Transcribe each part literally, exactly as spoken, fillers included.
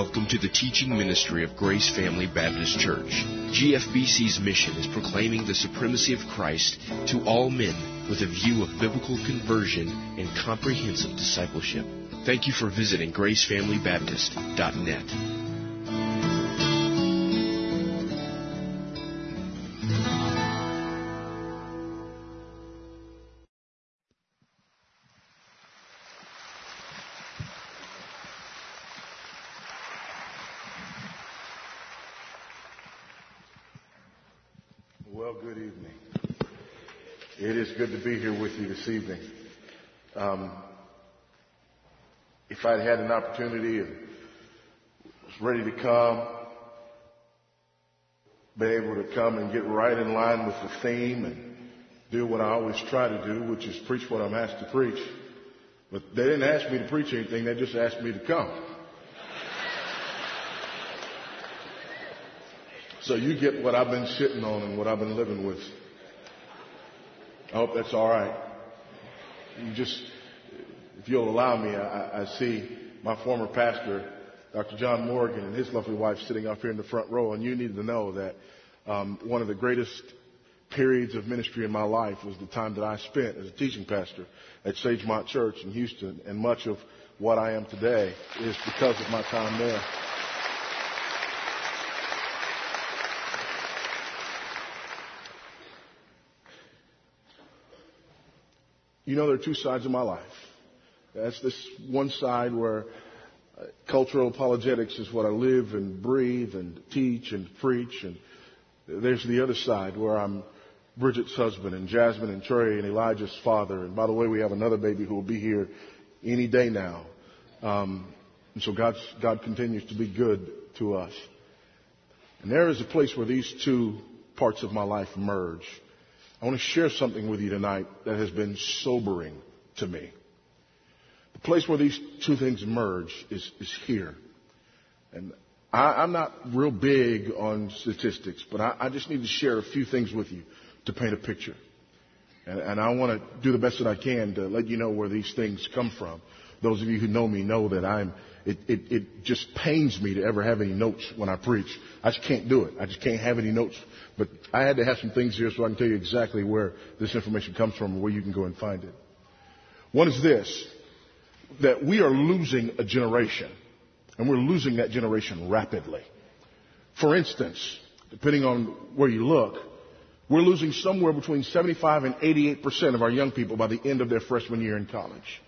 Welcome to the teaching ministry of Grace Family Baptist Church. G F B C's mission is proclaiming the supremacy of Christ to all men with a view of biblical conversion and comprehensive discipleship. Thank you for visiting grace family baptist dot net. Well, good evening. It is good to be here with you this evening. Um, if I'd had an opportunity and was ready to come, been able to come and get right in line with the theme and do what I always try to do, which is preach what I'm asked to preach. But they didn't ask me to preach anything, they just asked me to come. So you get what I've been sitting on and what I've been living with. I hope that's all right. You just, if you'll allow me, I, I see my former pastor, Doctor John Morgan, and his lovely wife sitting up here in the front row. And you need to know that um, one of the greatest periods of ministry in my life was the time that I spent as a teaching pastor at Sagemont Church in Houston. And much of what I am today is because of my time there. You know, there are two sides of my life. That's this one side where uh, cultural apologetics is what I live and breathe and teach and preach. And there's the other side where I'm Bridget's husband and Jasmine and Trey and Elijah's father. And by the way, we have another baby who will be here any day now. Um, and so God's, God continues to be good to us. And there is a place where these two parts of my life merge. I want to share something with you tonight that has been sobering to me. The place where these two things merge is, is here. And I, I'm not real big on statistics, but I, I just need to share a few things with you to paint a picture. And, and I want to do the best that I can to let you know where these things come from. Those of you who know me know that I'm, it, it, it just pains me to ever have any notes when I preach. I just can't do it. I just can't have any notes. But I had to have some things here so I can tell you exactly where this information comes from and where you can go and find it. One is this, that we are losing a generation, and we're losing that generation rapidly. For instance, depending on where you look, we're losing somewhere between seventy-five and eighty-eight percent of our young people by the end of their freshman year in college.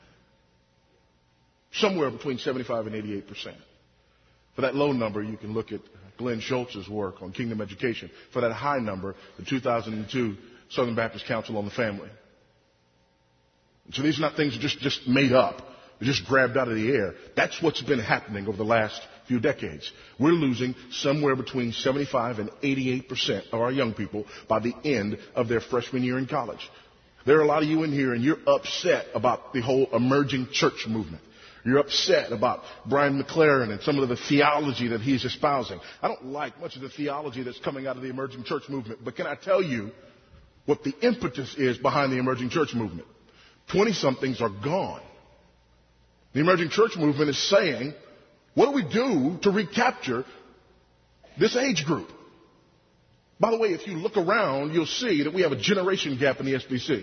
Somewhere between seventy-five and eighty-eight percent. For that low number, you can look at Glenn Schultz's work on Kingdom Education. For that high number, the two thousand two Southern Baptist Council on the Family. So these are not things just, just made up, just grabbed out of the air. That's what's been happening over the last few decades. We're losing somewhere between seventy-five and eighty-eight percent of our young people by the end of their freshman year in college. There are a lot of you in here, and you're upset about the whole emerging church movement. You're upset about Brian McLaren and some of the theology that he's espousing. I don't like much of the theology that's coming out of the emerging church movement, but can I tell you what the impetus is behind the emerging church movement? Twenty-somethings are gone. The emerging church movement is saying, what do we do to recapture this age group? By the way, if you look around, you'll see that we have a generation gap in the S B C.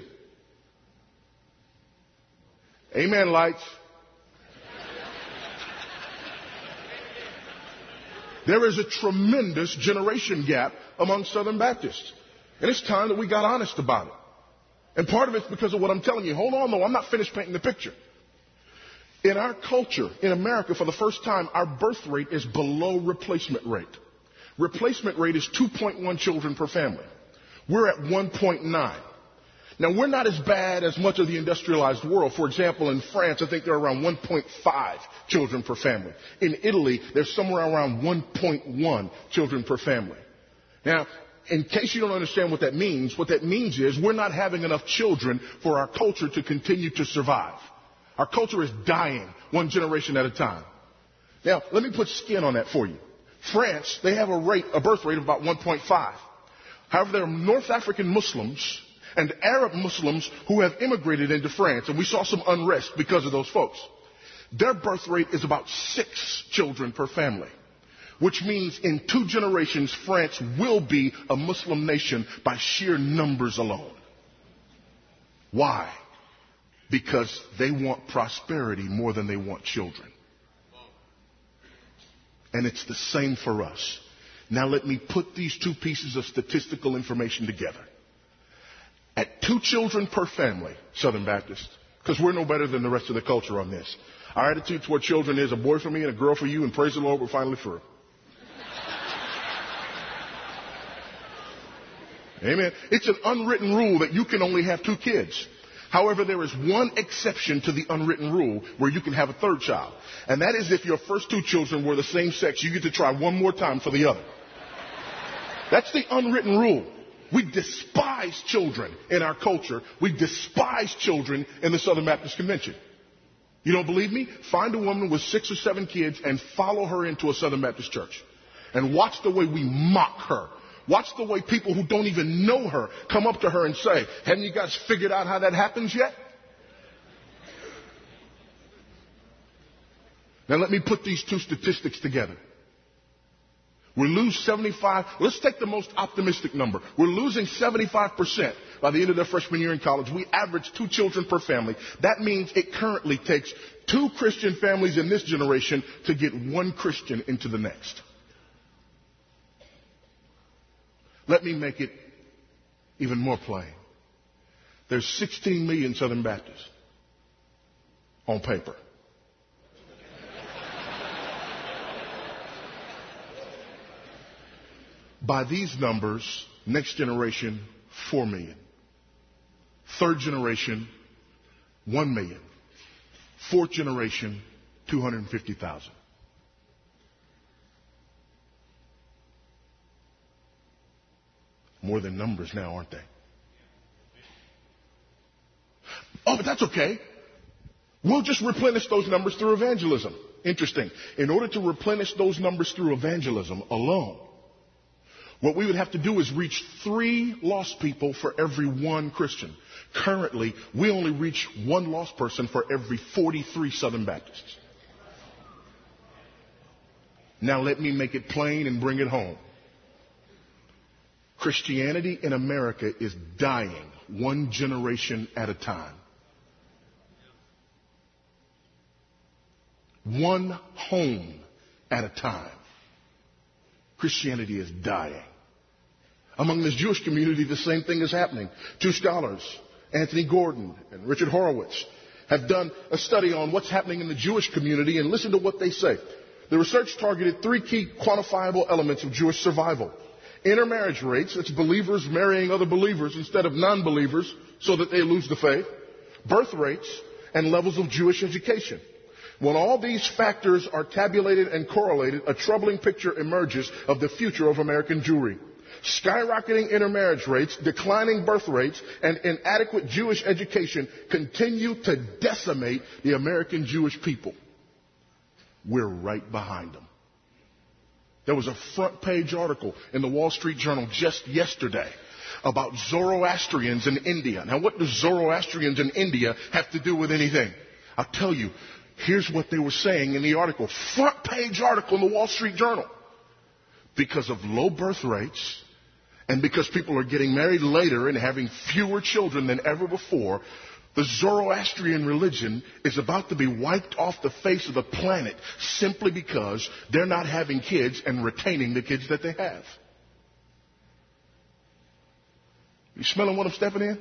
Amen, lights. There is a tremendous generation gap among Southern Baptists. And it's time that we got honest about it. And part of it's because of what I'm telling you. Hold on, though. I'm not finished painting the picture. In our culture, in America, for the first time, our birth rate is below replacement rate. Replacement rate is two point one children per family. We're at one point nine. Now, we're not as bad as much of the industrialized world. For example, in France, I think they're around one point five children per family. In Italy, they're somewhere around one point one children per family. Now, in case you don't understand what that means, what that means is we're not having enough children for our culture to continue to survive. Our culture is dying one generation at a time. Now, let me put skin on that for you. France, they have a rate, a birth rate of about one point five. However, there are North African Muslims and Arab Muslims who have immigrated into France, and we saw some unrest because of those folks. their birth rate is about six children per family, which means in two generations, France will be a Muslim nation by sheer numbers alone. Why? Because they want prosperity more than they want children. And it's the same for us. Now let me put these two pieces of statistical information together. At two children per family, Southern Baptists, because we're no better than the rest of the culture on this. Our attitude toward children is a boy for me and a girl for you, and praise the Lord, we're finally through. Amen. It's an unwritten rule that you can only have two kids. However, there is one exception to the unwritten rule where you can have a third child. And that is if your first two children were the same sex, you get to try one more time for the other. That's the unwritten rule. We despise children in our culture. We despise children in the Southern Baptist Convention. You don't believe me? Find a woman with six or seven kids and follow her into a Southern Baptist church. And watch the way we mock her. Watch the way people who don't even know her come up to her and say, haven't you guys figured out how that happens yet? Now let me put these two statistics together. We lose seventy-five, let's take the most optimistic number. We're losing seventy-five percent by the end of their freshman year in college. We average two children per family. That means it currently takes two Christian families in this generation to get one Christian into the next. Let me make it even more plain. There's sixteen million Southern Baptists on paper. By these numbers, next generation, four million. Third generation, one million. Fourth generation, two hundred fifty thousand. More than numbers now, aren't they? Oh, but that's okay. We'll just replenish those numbers through evangelism. Interesting. In order to replenish those numbers through evangelism alone, what we would have to do is reach three lost people for every one Christian. Currently, we only reach one lost person for every forty-three Southern Baptists. Now let me make it plain and bring it home. Christianity in America is dying one generation at a time. One home at a time. Christianity is dying. Among this Jewish community, the same thing is happening. Two scholars, Anthony Gordon and Richard Horowitz, have done a study on what's happening in the Jewish community, and listen to what they say. The research targeted three key quantifiable elements of Jewish survival. Intermarriage rates, that's believers marrying other believers instead of non-believers so that they lose the faith. Birth rates and levels of Jewish education. When all these factors are tabulated and correlated, a troubling picture emerges of the future of American Jewry. Skyrocketing intermarriage rates, declining birth rates, and inadequate Jewish education continue to decimate the American Jewish people. We're right behind them. There was a front page article in the Wall Street Journal just yesterday about Zoroastrians in India. Now, what do Zoroastrians in India have to do with anything? I'll tell you. Here's what they were saying in the article. Front page article in the Wall Street Journal. Because of low birth rates and because people are getting married later and having fewer children than ever before, the Zoroastrian religion is about to be wiped off the face of the planet simply because they're not having kids and retaining the kids that they have. You smelling what I'm stepping in?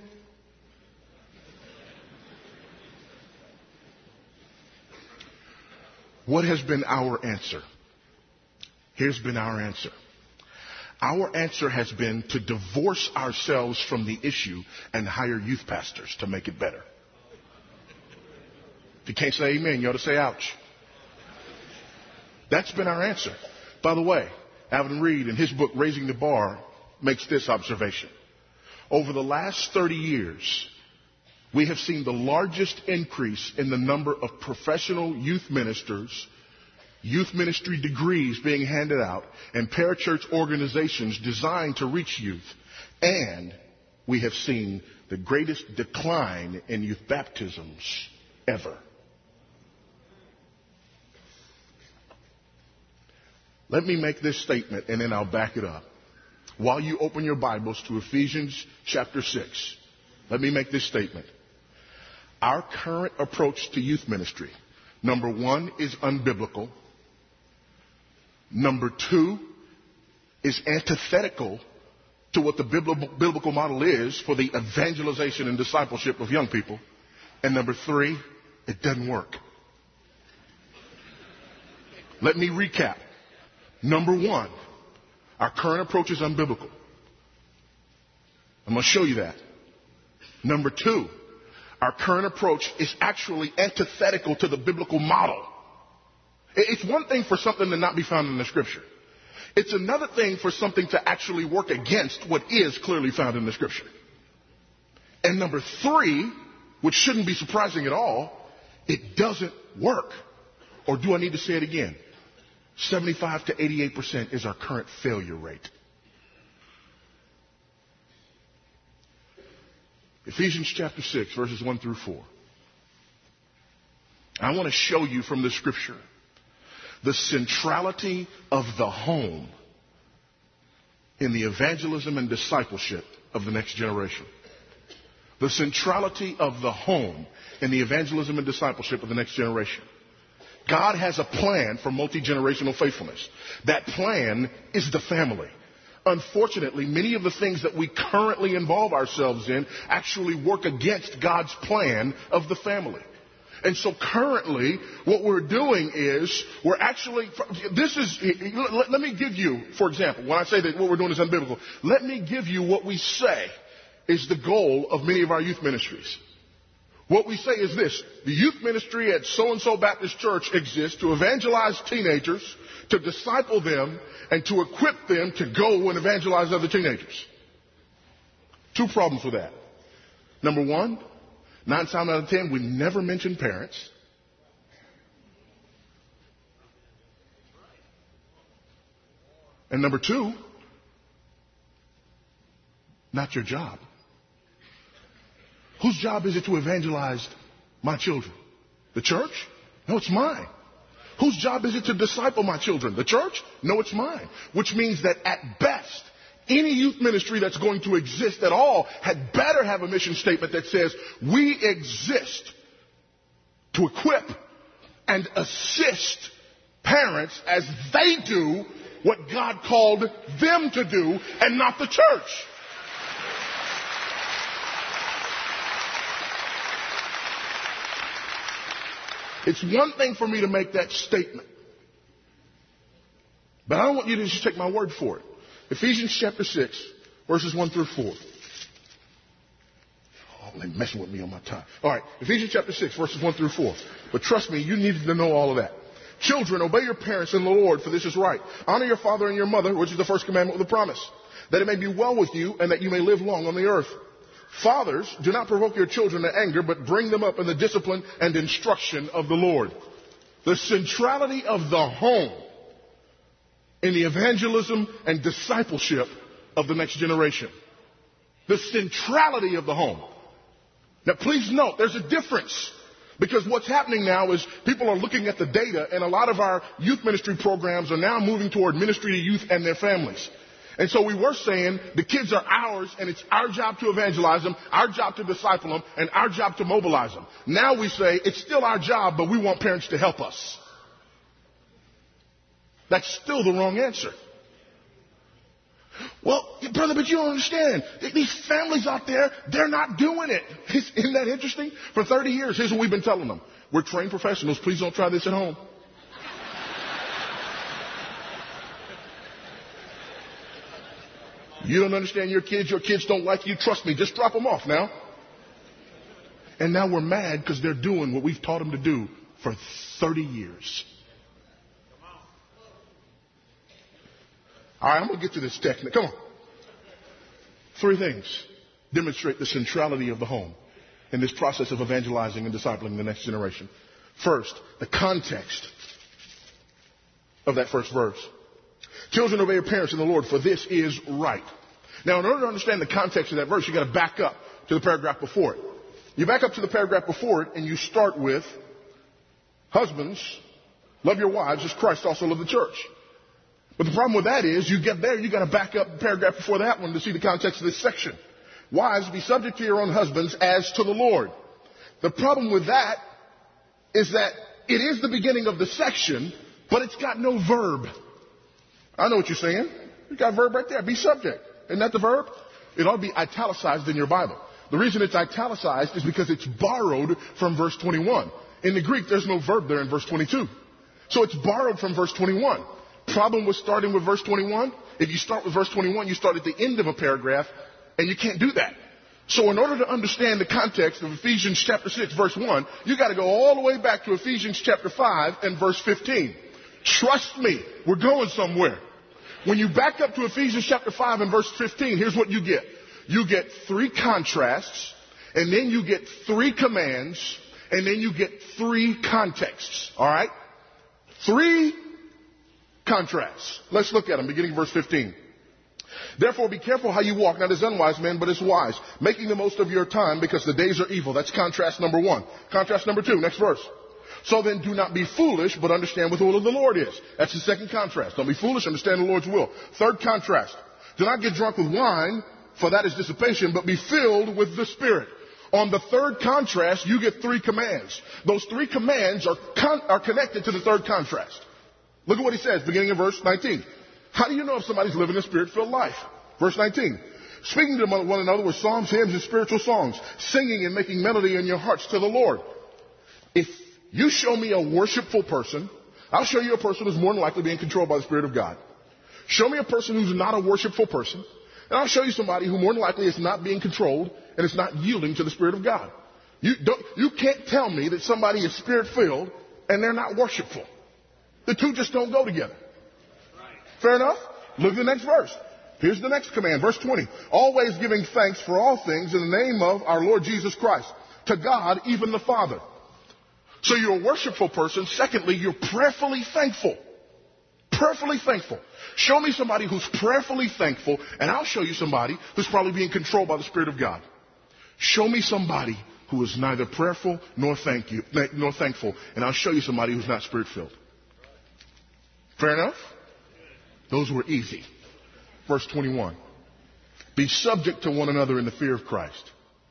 What has been our answer? Here's been our answer. Our answer has been to divorce ourselves from the issue and hire youth pastors to make it better. If you can't say amen, you ought to say ouch. That's been our answer. By the way, Alvin Reed in his book, Raising the Bar, makes this observation. Over the last thirty years, we have seen the largest increase in the number of professional youth ministers, youth ministry degrees being handed out, and parachurch organizations designed to reach youth. And we have seen the greatest decline in youth baptisms ever. Let me make this statement and then I'll back it up. While you open your Bibles to Ephesians chapter six, let me make this statement. Our current approach to youth ministry, number one, is unbiblical. Number two, is antithetical to what the biblical model is for the evangelization and discipleship of young people. And number three, it doesn't work. Let me recap. Number one, our current approach is unbiblical. I'm going to show you that. Number two, our current approach is actually antithetical to the biblical model. It's one thing for something to not be found in the Scripture. It's another thing for something to actually work against what is clearly found in the Scripture. And number three, which shouldn't be surprising at all, it doesn't work. Or do I need to say it again? seventy-five to eighty-eight percent is our current failure rate. Ephesians chapter six, verses one through four. I want to show you from the Scripture the centrality of the home in the evangelism and discipleship of the next generation. The centrality of the home in the evangelism and discipleship of the next generation. God has a plan for multi-generational faithfulness. That plan is the family. Unfortunately, many of the things that we currently involve ourselves in actually work against God's plan of the family. And so currently, what we're doing is, we're actually, this is, let, let me give you, for example, when I say that what we're doing is unbiblical, let me give you what we say is the goal of many of our youth ministries. What we say is this: the youth ministry at so-and-so Baptist Church exists to evangelize teenagers, to disciple them, and to equip them to go and evangelize other teenagers. Two problems with that. Number one, nine times out of ten, we never mention parents. And number two, not your job. Whose job is it to evangelize my children? The church? No, it's mine. Whose job is it to disciple my children? The church? No, it's mine. Which means that at best, any youth ministry that's going to exist at all had better have a mission statement that says, we exist to equip and assist parents as they do what God called them to do, and not the church. It's one thing for me to make that statement, but I don't want you to just take my word for it. Ephesians chapter six, verses one through four. Oh, they're messing with me on my time. All right, Ephesians chapter six, verses one through four. But trust me, you need to know all of that. Children, obey your parents in the Lord, for this is right. Honor your father and your mother, which is the first commandment with a promise, that it may be well with you and that you may live long on the earth. Fathers, do not provoke your children to anger, but bring them up in the discipline and instruction of the Lord. The centrality of the home in the evangelism and discipleship of the next generation. The centrality of the home. Now, please note, there's a difference. Because what's happening now is people are looking at the data, and a lot of our youth ministry programs are now moving toward ministry to youth and their families. And so we were saying the kids are ours, and it's our job to evangelize them, our job to disciple them, and our job to mobilize them. Now we say it's still our job, but we want parents to help us. That's still the wrong answer. Well, brother, but you don't understand. These families out there, they're not doing it. Isn't that interesting? For thirty years, here's what we've been telling them. We're trained professionals. Please don't try this at home. You don't understand your kids. Your kids don't like you. Trust me, just drop them off now. And now we're mad because they're doing what we've taught them to do for thirty years. All right, I'm going to get to this text. Come on. Three things demonstrate the centrality of the home in this process of evangelizing and discipling the next generation. First, the context of that first verse. Children, obey your parents in the Lord, for this is right. Now, in order to understand the context of that verse, you've got to back up to the paragraph before it. You back up to the paragraph before it, and you start with, husbands, love your wives as Christ also loved the church. But the problem with that is you get there, you got to back up the paragraph before that one to see the context of this section. Wives, be subject to your own husbands as to the Lord. The problem with that is that it is the beginning of the section, but it's got no verb. I know what you're saying. You got a verb right there. Be subject. Isn't that the verb? It ought to be italicized in your Bible. The reason it's italicized is because it's borrowed from verse twenty-one. In the Greek, there's no verb there in verse twenty-two. So it's borrowed from verse twenty-one. Problem with starting with verse twenty-one, if you start with verse twenty-one, you start at the end of a paragraph, and you can't do that. So in order to understand the context of Ephesians chapter six, verse one, you got to go all the way back to Ephesians chapter five and verse fifteen. Trust me, we're going somewhere. When you back up to Ephesians chapter five and verse fifteen, here's what you get. You get three contrasts, and then you get three commands, and then you get three contexts. All right? Three contrasts. Let's look at them, beginning verse fifteen. Therefore, be careful how you walk, not as unwise men, but as wise, making the most of your time, because the days are evil. That's contrast number one. Contrast number two, next verse. So then do not be foolish, but understand what the will of the Lord is. That's the second contrast. Don't be foolish, understand the Lord's will. Third contrast. Do not get drunk with wine, for that is dissipation, but be filled with the Spirit. On the third contrast, you get three commands. Those three commands are, con- are connected to the third contrast. Look at what he says, beginning in verse nineteen. How do you know if somebody's living a Spirit-filled life? Verse nineteen. Speaking to one another with psalms, hymns, and spiritual songs, singing and making melody in your hearts to the Lord. If you show me a worshipful person, I'll show you a person who's more than likely being controlled by the Spirit of God. Show me a person who's not a worshipful person, and I'll show you somebody who more than likely is not being controlled and is not yielding to the Spirit of God. You, don't, you can't tell me that somebody is Spirit-filled and they're not worshipful. The two just don't go together. Fair enough? Look at the next verse. Here's the next command, verse twenty. Always giving thanks for all things in the name of our Lord Jesus Christ, to God, even the Father. So you're a worshipful person. Secondly, you're prayerfully thankful. Prayerfully thankful. Show me somebody who's prayerfully thankful, and I'll show you somebody who's probably being controlled by the Spirit of God. Show me somebody who is neither prayerful nor thank you, nor thankful, and I'll show you somebody who's not Spirit-filled. Fair enough? Those were easy. Verse twenty-one. Be subject to one another in the fear of Christ.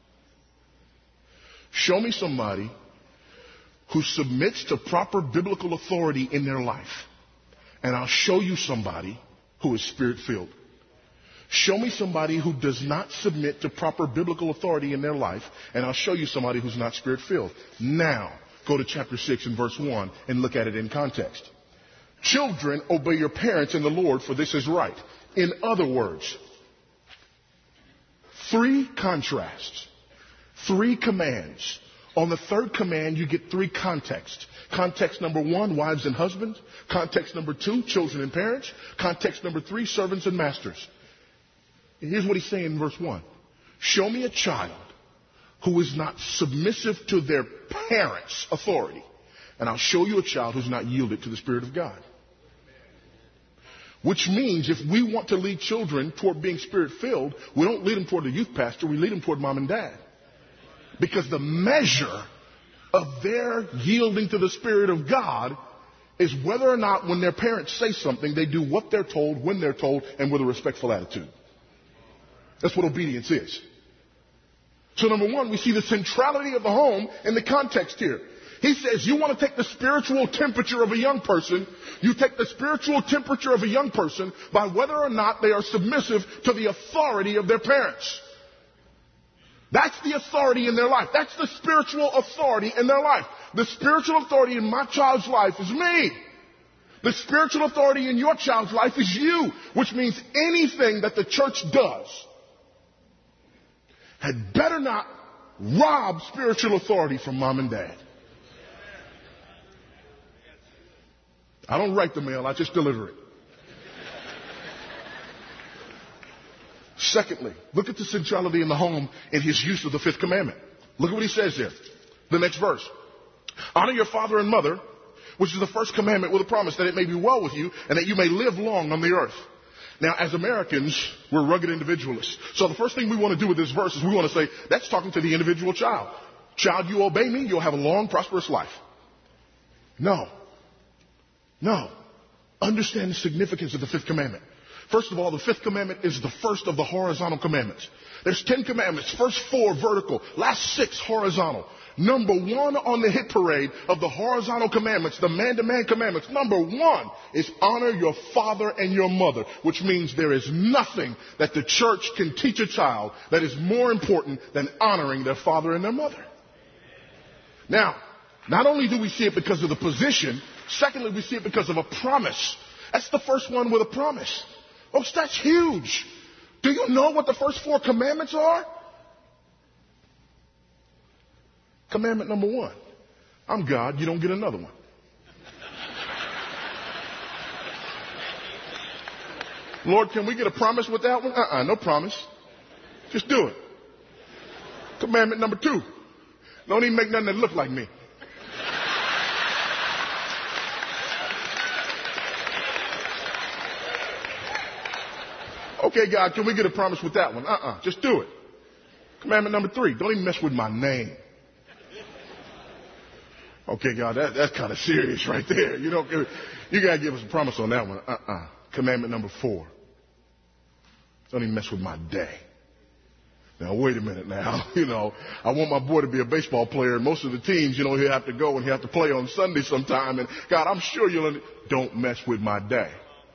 Show me somebody who submits to proper biblical authority in their life, and I'll show you somebody who is Spirit-filled. Show me somebody who does not submit to proper biblical authority in their life, and I'll show you somebody who's not Spirit-filled. Now, go to chapter six and verse one and look at it in context. Children, obey your parents in the Lord, for this is right. In other words, three contrasts, three commands. On the third command, you get three contexts. Context number one, wives and husbands. Context number two, children and parents. Context number three, servants and masters. And here's what he's saying in verse one. Show me a child who is not submissive to their parents' authority, and I'll show you a child who's not yielded to the Spirit of God. Which means if we want to lead children toward being Spirit-filled, we don't lead them toward the youth pastor, we lead them toward mom and dad. Because the measure of their yielding to the Spirit of God is whether or not when their parents say something, they do what they're told, when they're told, and with a respectful attitude. That's what obedience is. So number one, we see the centrality of the home in the context here. He says you want to take the spiritual temperature of a young person. You take the spiritual temperature of a young person by whether or not they are submissive to the authority of their parents. That's the authority in their life. That's the spiritual authority in their life. The spiritual authority in my child's life is me. The spiritual authority in your child's life is you, which means anything that the church does had better not rob spiritual authority from mom and dad. I don't write the mail, I just deliver it. Secondly, look at the centrality in the home in his use of the fifth commandment. Look at what he says there. The next verse. Honor your father and mother, which is the first commandment with a promise that it may be well with you and that you may live long on the earth. Now, as Americans, we're rugged individualists. So the first thing we want to do with this verse is we want to say, that's talking to the individual child. Child, you obey me, you'll have a long, prosperous life. No. No. Understand the significance of the fifth commandment. First of all, the fifth commandment is the first of the horizontal commandments. There's ten commandments. First four vertical, last six horizontal. Number one on the hit parade of the horizontal commandments, the man-to-man commandments, number one is honor your father and your mother, which means there is nothing that the church can teach a child that is more important than honoring their father and their mother. Now, not only do we see it because of the position, secondly, we see it because of a promise. That's the first one with a promise. Folks, that's huge. Do you know what the first four commandments are? Commandment number one. I'm God, you don't get another one. Lord, can we get a promise with that one? Uh-uh, no promise. Just do it. Commandment number two. Don't even make nothing that look like me. Okay, God, can we get a promise with that one? Uh-uh, just do it. Commandment number three, don't even mess with my name. Okay, God, that, that's kind of serious right there. You know, you got to give us a promise on that one. Uh-uh. Commandment number four, don't even mess with my day. Now, wait a minute now. You know, I want my boy to be a baseball player, and most of the teams, you know, he'll have to go and he'll have to play on Sunday sometime. And, God, I'm sure you'll, don't mess with my day.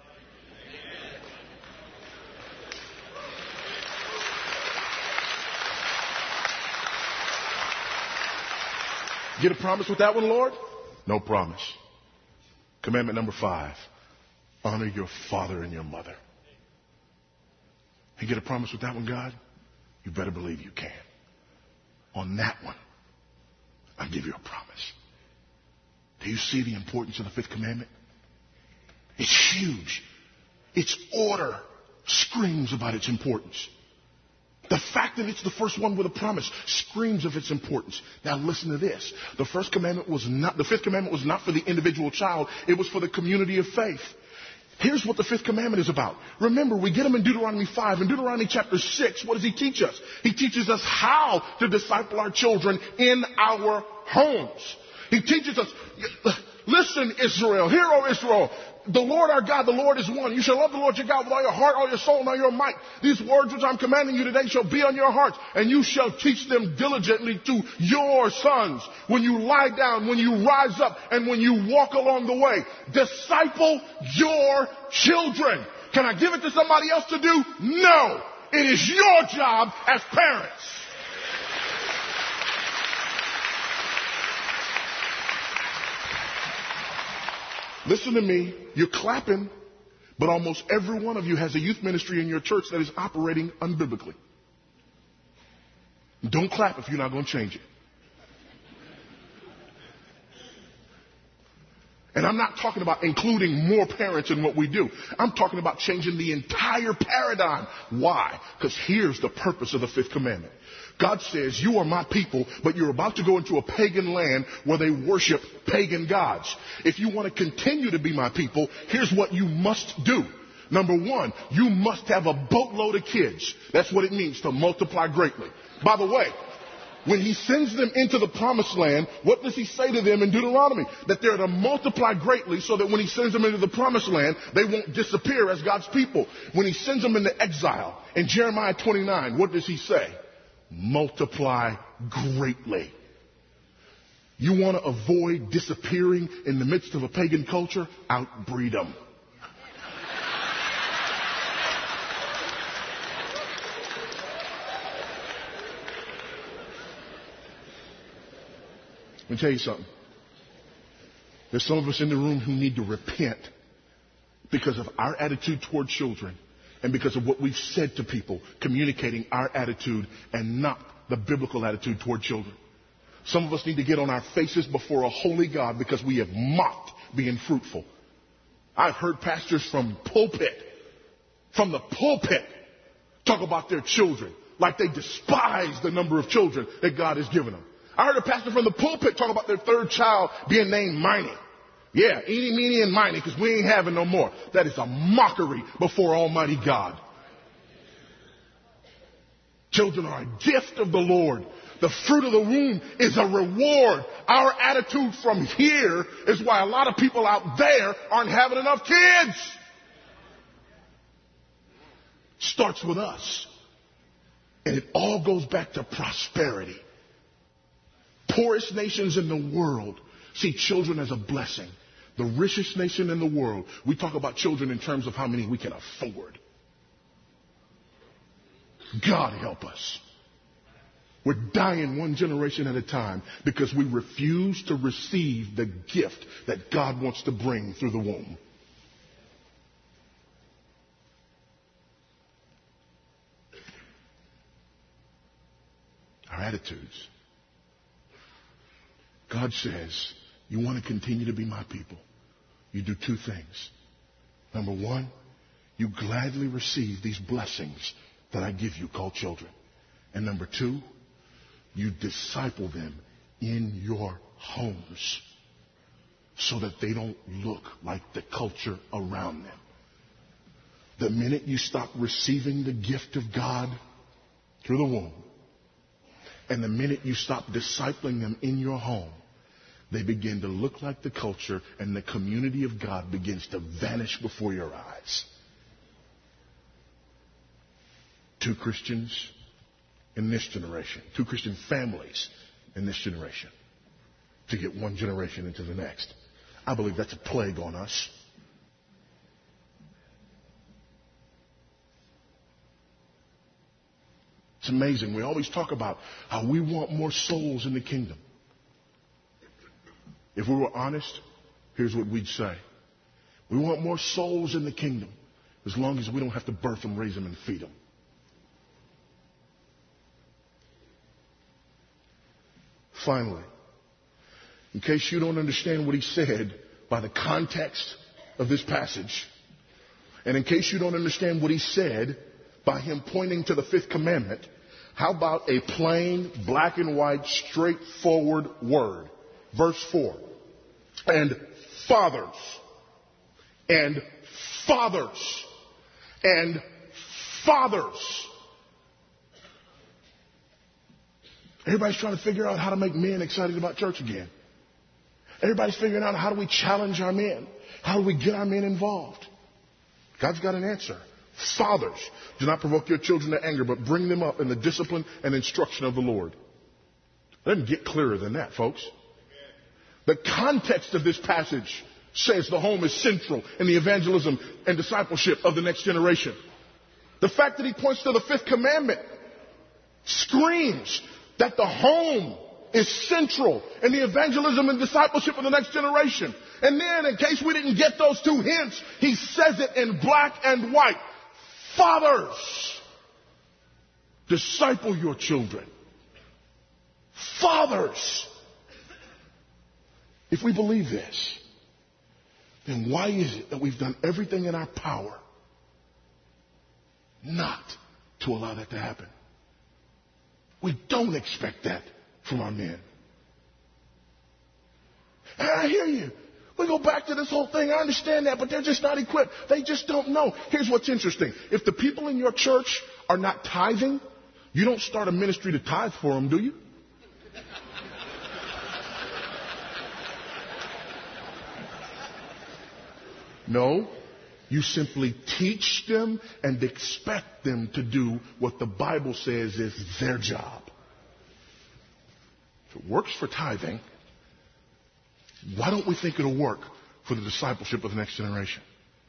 Get a promise with that one, Lord? No promise. Commandment number five, honor your father and your mother. You get a promise with that one, God? You better believe you can. On that one, I'll give you a promise. Do you see the importance of the fifth commandment? It's huge. Its order screams about its importance. The fact that it's the first one with a promise screams of its importance. Now listen to this. The first commandment was not, the fifth commandment was not for the individual child. It was for the community of faith. Here's what the fifth commandment is about. Remember, we get them in Deuteronomy five. In Deuteronomy chapter six, what does he teach us? He teaches us how to disciple our children in our homes. He teaches us, listen, Israel, hear, O Israel, the Lord our God, the Lord is one. You shall love the Lord your God with all your heart, all your soul, and all your might. These words which I'm commanding you today shall be on your hearts, and you shall teach them diligently to your sons. When you lie down, when you rise up, and when you walk along the way. Disciple your children. Can I give it to somebody else to do? No. It is your job as parents. Listen to me. You're clapping, but almost every one of you has a youth ministry in your church that is operating unbiblically. Don't clap if you're not going to change it. And I'm not talking about including more parents in what we do. I'm talking about changing the entire paradigm. Why? Because here's the purpose of the fifth commandment. God says, you are my people, but you're about to go into a pagan land where they worship pagan gods. If you want to continue to be my people, here's what you must do. Number one, you must have a boatload of kids. That's what it means to multiply greatly. By the way, when he sends them into the promised land, what does he say to them in Deuteronomy? That they're to multiply greatly so that when he sends them into the promised land, they won't disappear as God's people. When he sends them into exile, in Jeremiah twenty-nine, what does he say? Multiply greatly. You want to avoid disappearing in the midst of a pagan culture? Outbreed them. Let me tell you something. There's some of us in the room who need to repent because of our attitude toward children and because of what we've said to people, communicating our attitude and not the biblical attitude toward children. Some of us need to get on our faces before a holy God because we have mocked being fruitful. I've heard pastors from pulpit, from the pulpit, talk about their children like they despise the number of children that God has given them. I heard a pastor from the pulpit talk about their third child being named Miney. Yeah, eeny, meeny, and miny, because we ain't having no more. That is a mockery before Almighty God. Children are a gift of the Lord The fruit of the womb is a reward. Our attitude from here is why a lot of people out there aren't having enough kids. Starts with us. And it all goes back to prosperity. Poorest nations in the world see children as a blessing. The richest nation in the world, we talk about children in terms of how many we can afford. God help us. We're dying one generation at a time because we refuse to receive the gift that God wants to bring through the womb. Our attitudes. God says, you want to continue to be my people. You do two things. Number one, you gladly receive these blessings that I give you called children. And number two, you disciple them in your homes so that they don't look like the culture around them. The minute you stop receiving the gift of God through the womb, and the minute you stop discipling them in your home, they begin to look like the culture, and the community of God begins to vanish before your eyes. Two Christians in this generation, two Christian families in this generation, to get one generation into the next. I believe that's a plague on us. It's amazing. We always talk about how we want more souls in the kingdom. If we were honest, here's what we'd say. We want more souls in the kingdom as long as we don't have to birth them, raise them, and feed them. Finally, in case you don't understand what he said by the context of this passage, and in case you don't understand what he said by him pointing to the fifth commandment, how about a plain, black and white, straightforward word? Verse four. And fathers, and fathers, and fathers. Everybody's trying to figure out how to make men excited about church again. Everybody's figuring out how do we challenge our men? How do we get our men involved? God's got an answer. Fathers, do not provoke your children to anger, but bring them up in the discipline and instruction of the Lord. It doesn't get clearer than that, folks. The context of this passage says the home is central in the evangelism and discipleship of the next generation. The fact that he points to the fifth commandment screams that the home is central in the evangelism and discipleship of the next generation. And then, in case we didn't get those two hints, he says it in black and white. Fathers, disciple your children. Fathers. If we believe this, then why is it that we've done everything in our power not to allow that to happen? We don't expect that from our men. And I hear you. We go back to this whole thing. I understand that, but they're just not equipped. They just don't know. Here's what's interesting. If the people in your church are not tithing, you don't start a ministry to tithe for them, do you? No. You simply teach them and expect them to do what the Bible says is their job. If it works for tithing, why don't we think it'll work for the discipleship of the next generation?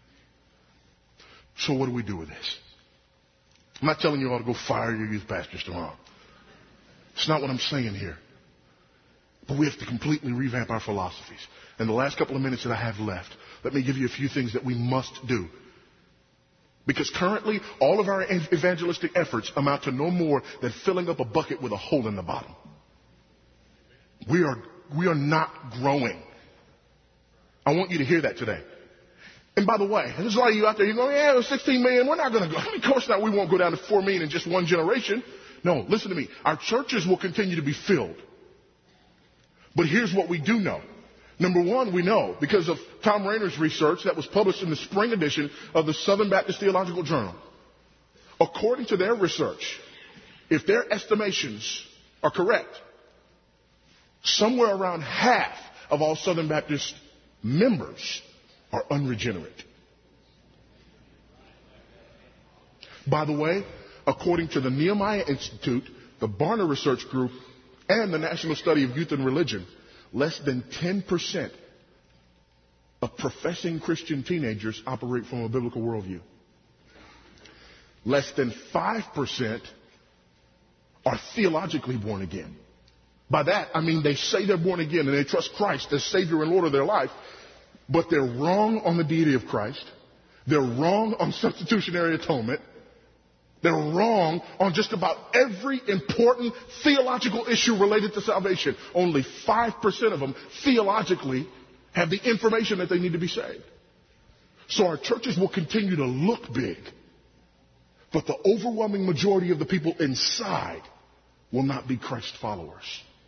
So what do we do with this? I'm not telling you all to go fire your youth pastors tomorrow. It's not what I'm saying here. But we have to completely revamp our philosophies. In the last couple of minutes that I have left, let me give you a few things that we must do. Because currently, all of our evangelistic efforts amount to no more than filling up a bucket with a hole in the bottom. We are, we are not growing. I want you to hear that today. And by the way, there's a lot of you out there, you're going, yeah, there's sixteen million, we're not going to go. Of course not, we won't go down to four million in just one generation. No, listen to me. Our churches will continue to be filled. But here's what we do know. Number one, we know, because of Tom Rainer's research that was published in the spring edition of the Southern Baptist Theological Journal. According to their research, if their estimations are correct. Somewhere around half of all Southern Baptist members are unregenerate. By the way, according to the Nehemiah Institute, the Barna Research Group, and the National Study of Youth and Religion, less than ten percent of professing Christian teenagers operate from a biblical worldview. Less than five percent are theologically born again. By that, I mean they say they're born again and they trust Christ as Savior and Lord of their life, but they're wrong on the deity of Christ. They're wrong on substitutionary atonement. They're wrong on just about every important theological issue related to salvation. Only five percent of them theologically have the information that they need to be saved. So our churches will continue to look big, but the overwhelming majority of the people inside will not be Christ followers.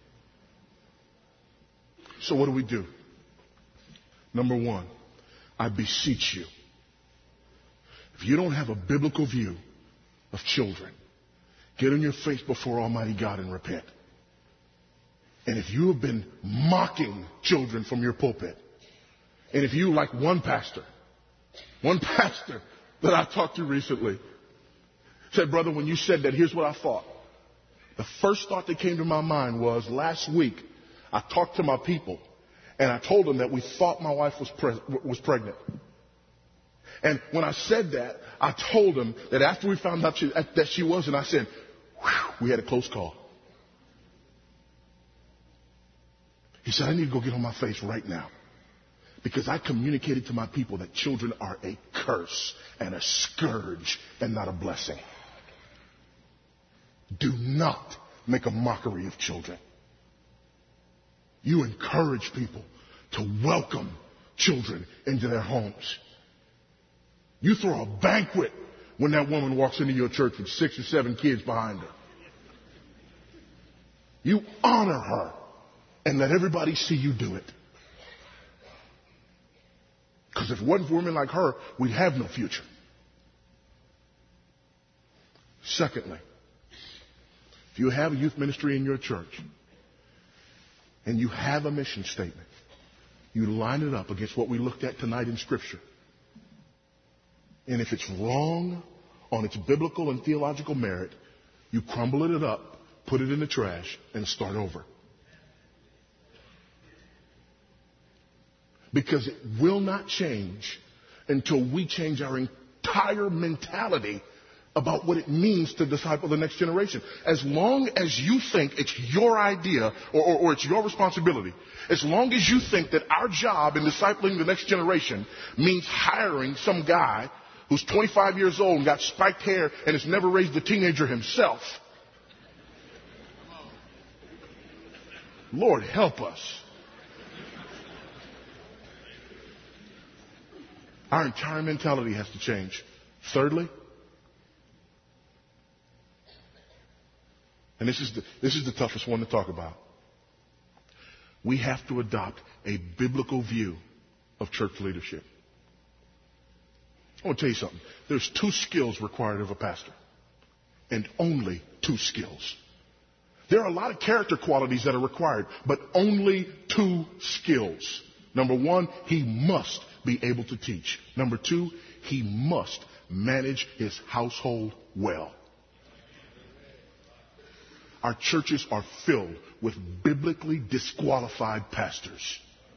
So what do we do? Number one, I beseech you, if you don't have a biblical view of children, get on your face before Almighty God and repent. And if you have been mocking children from your pulpit, and if you, like one pastor, one pastor that I talked to recently, said, brother, when you said that, here's what I thought. The first thought that came to my mind was, last week, I talked to my people, and I told them that we thought my wife was, pre- was pregnant. And when I said that, I told them that after we found out she, that she was, and I said, we had a close call. He said, I need to go get on my face right now, because I communicated to my people that children are a curse and a scourge and not a blessing. Do not make a mockery of children. You encourage people to welcome children into their homes. You throw a banquet when that woman walks into your church with six or seven kids behind her. You honor her and let everybody see you do it. Because if it wasn't for women like her, we'd have no future. Secondly, if you have a youth ministry in your church and you have a mission statement, you line it up against what we looked at tonight in Scripture. And if it's wrong on its biblical and theological merit, you crumble it up, put it in the trash, and start over. Because it will not change until we change our entire mentality about what it means to disciple the next generation. As long as you think it's your idea or, or, or it's your responsibility, as long as you think that our job in discipling the next generation means hiring some guy who's twenty-five years old and got spiked hair and has never raised a teenager himself, Lord help us. Our entire mentality has to change. Thirdly, and this is the, this is the toughest one to talk about, we have to adopt a biblical view of church leadership. I want to tell you something. There's two skills required of a pastor, and only two skills. There are a lot of character qualities that are required, but only two skills. Number one, he must be able to teach. Number two, he must manage his household well. Our churches are filled with biblically disqualified pastors.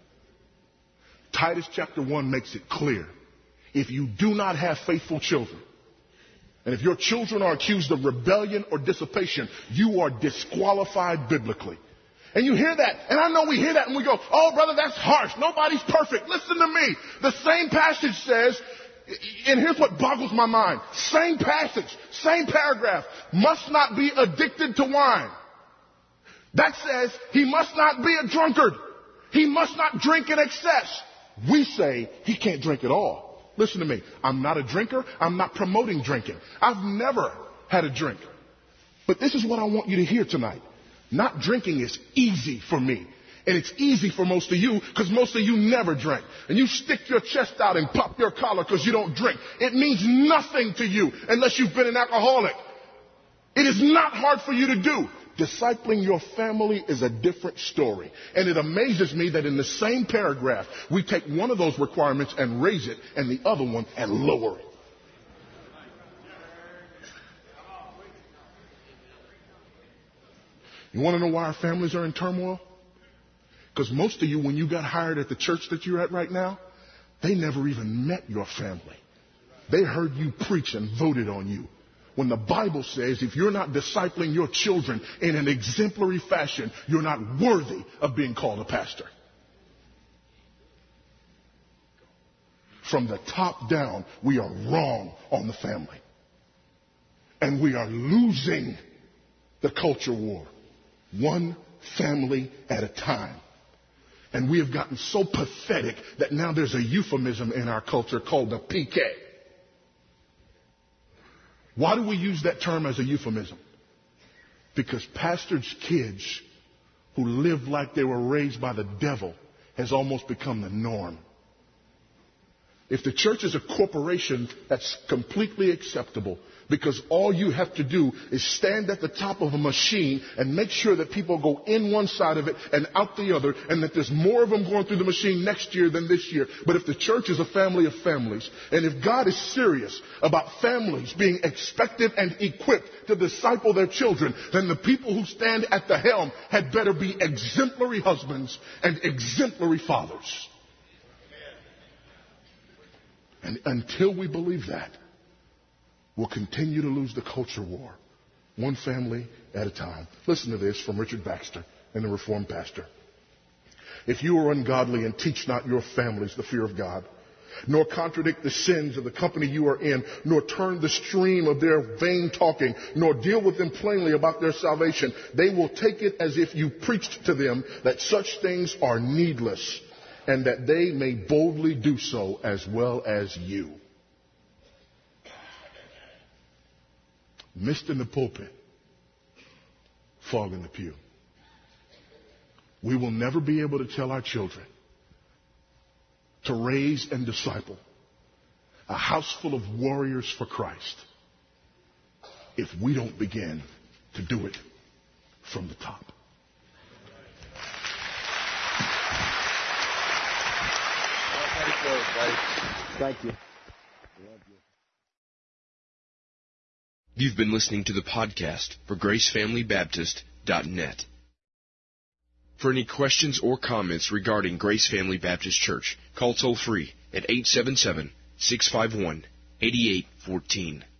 Titus chapter one makes it clear. If you do not have faithful children, and if your children are accused of rebellion or dissipation, you are disqualified biblically. And you hear that, and I know we hear that and we go, oh, brother, that's harsh. Nobody's perfect. Listen to me. The same passage says, and here's what boggles my mind. Same passage, same paragraph, must not be addicted to wine. That says he must not be a drunkard. He must not drink in excess. We say he can't drink at all. Listen to me. I'm not a drinker. I'm not promoting drinking. I've never had a drink. But this is what I want you to hear tonight. Not drinking is easy for me. And it's easy for most of you because most of you never drink. And you stick your chest out and pop your collar because you don't drink. It means nothing to you unless you've been an alcoholic. It is not hard for you to do. Discipling your family is a different story. And it amazes me that in the same paragraph, we take one of those requirements and raise it, and the other one and lower it. You want to know why our families are in turmoil? Because most of you, when you got hired at the church that you're at right now, they never even met your family. They heard you preach and voted on you. When the Bible says if you're not discipling your children in an exemplary fashion, you're not worthy of being called a pastor. From the top down, we are wrong on the family. And we are losing the culture war. One family at a time. And we have gotten so pathetic that now there's a euphemism in our culture called the P K. Why do we use that term as a euphemism? Because pastors' kids who live like they were raised by the devil has almost become the norm. If the church is a corporation, that's completely acceptable, because all you have to do is stand at the top of a machine and make sure that people go in one side of it and out the other, and that there's more of them going through the machine next year than this year. But if the church is a family of families, and if God is serious about families being expected and equipped to disciple their children, then the people who stand at the helm had better be exemplary husbands and exemplary fathers. And until we believe that, we'll continue to lose the culture war, one family at a time. Listen to this from Richard Baxter and the Reformed pastor. If you are ungodly and teach not your families the fear of God, nor contradict the sins of the company you are in, nor turn the stream of their vain talking, nor deal with them plainly about their salvation, they will take it as if you preached to them that such things are needless, and that they may boldly do so as well as you. Mist in the pulpit, fog in the pew. We will never be able to tell our children to raise and disciple a house full of warriors for Christ if we don't begin to do it from the top. Thank you. You've been listening to the podcast for Grace Family Baptist dot net. For any questions or comments regarding Grace Family Baptist Church, call toll free at eight seven seven, six five one, eight eight one four.